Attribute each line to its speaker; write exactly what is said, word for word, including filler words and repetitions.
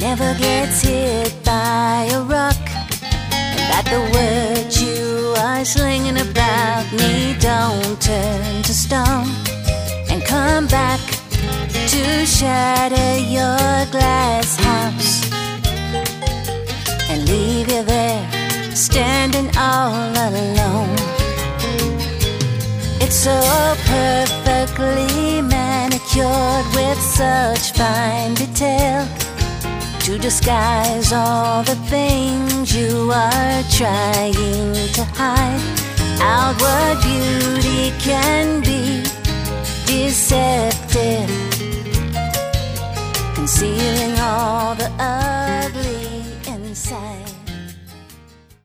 Speaker 1: never gets hit by a rock, and that the words you are slinging about me don't turn to stone and come back to shatter your glass house and leave you there standing all alone. It's so perfectly manicured with such fine detail to disguise all the things you are trying to hide. Outward beauty can be deceptive, concealing all the ugly.